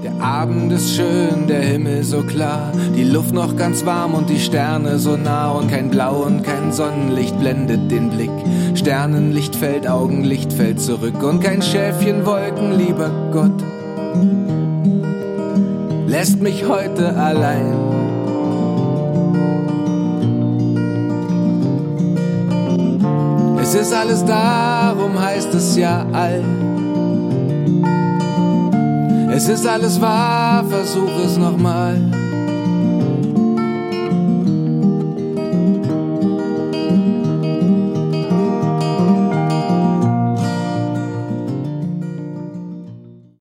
Der Abend ist schön, der Himmel so klar, die Luft noch ganz warm und die Sterne so nah und kein Blau und kein Sonnenlicht blendet den Blick. Sternenlicht fällt, Augenlicht fällt zurück und kein Schäfchen Wolken, lieber Gott, lässt mich heute allein. Es ist alles darum, heißt es ja all. Es ist alles wahr, versuch es nochmal.